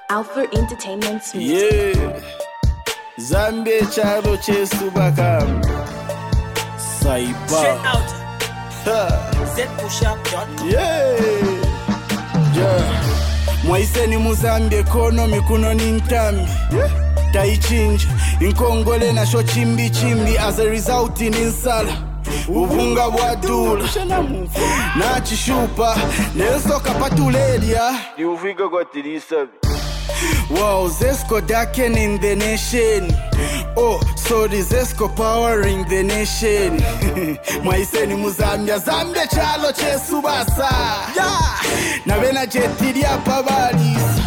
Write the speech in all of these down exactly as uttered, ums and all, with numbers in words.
Alpha Entertainment's music. Yeah. Zambia chalo chesu bakam. Saiba. Straight out. z push up dot com. Yeah. Yeah. Mwaiseni Muzambia economy kuno nintambi. Yeah. Taichinja inkongole na sho chimbi chimbi as a result in insala. Ubunga bwadula na chishupa nesoka patuledia Yuvika kwa tilisa. Wow, Zesco darken in the nation. Oh, sorry, Zesco powering the nation. Mwaiseni Muzambia, Zambia chalo chesu basa. Yeah. Na vena jetiria pabalis.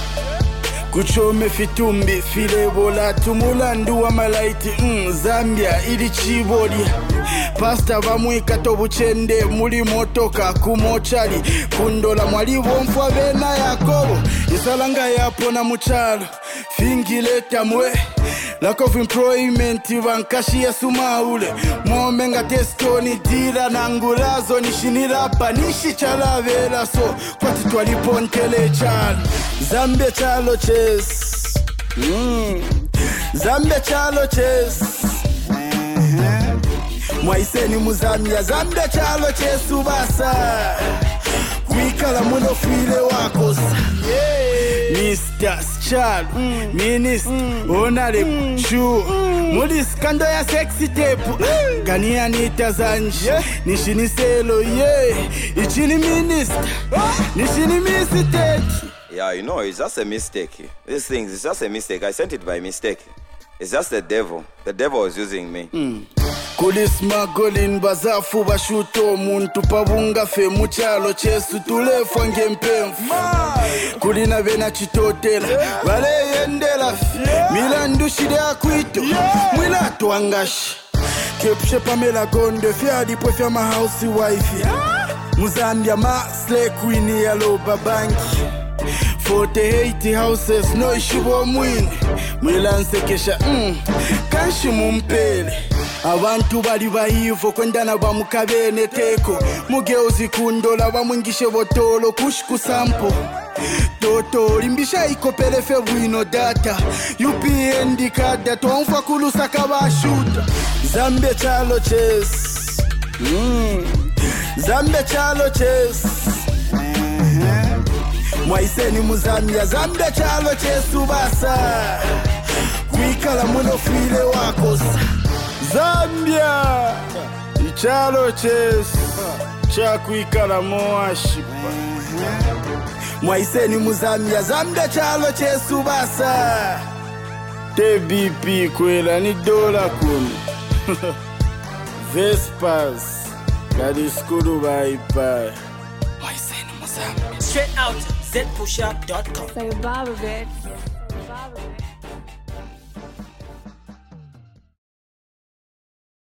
Kuchome fitumbi, filebola, tumulandu wa malaiti. Mm, Zambia, ili chibodia. Pasta vamwika tobuchende, muli motoka, kumochali. Kundola mwalivo mfwa vena Yakobo. Isalanga yapo na muchalo, fingileta mwe. Lack of employment, vankashi ya sumaule. Momenga testoni, dira nangulazo. Nishinirapa, nishi chala vela so. Kwa titu alipontele chalo. Zambia chalo ches. Mm. Zambia chalo ches. Uh-huh. Mwaiseni Muzambia, Zambia chalo chesu basa. Kwikala muno file wakosa. Yeah. Mister Chalo, mm. Minister, mm. Onare, mm. Shu, mm. Muli skando ya sexy tape. Mm. Gani Anita Zanji, yeah. Nishini selo, yeah. Ichini minister, nishini minister. Yeah, you know, it's just a mistake. These things, it's just a mistake. I sent it by mistake. It's just the devil. The devil was using me. Mm. Kulisma golin bazafu bashuto muntu pabunga fe muchalo chesu tulefo ngempemfu. Kulina vena chitotela vale yendela milandu shide akwito mwila tuangashi kepshe Pamela Gonde fiadi po fya ma housewife Muzambia ma slay queen ya loba banki forty-eight houses no ishibo mwini mwila nsekesha mm, kanshi mumpele. Abantu bali bahivo kwendana bamukabene teko mugeuzi kundola bamwingishe botolo kushku sampo toto limbisha ikopele fe bwino data U P N dikada tonfa kulusa kabashuta. Zambia chalo ches. Mm. Zambia chalo ches. Uh-huh. Mwaiseni Muzambia, Zambia chalo chesu basa. Kwikala muno file wakosa. Zambia ichalo chesu cha kwikala moashipa. Mwaiseni Muzambia, Zambia chalo chesu basa. T B P kwela ni dola kumi. Vespas kadi skulu baipa. Mwaiseni Muzambia. Straight out z push up dot com. Say Baba bitch. Baba bitch.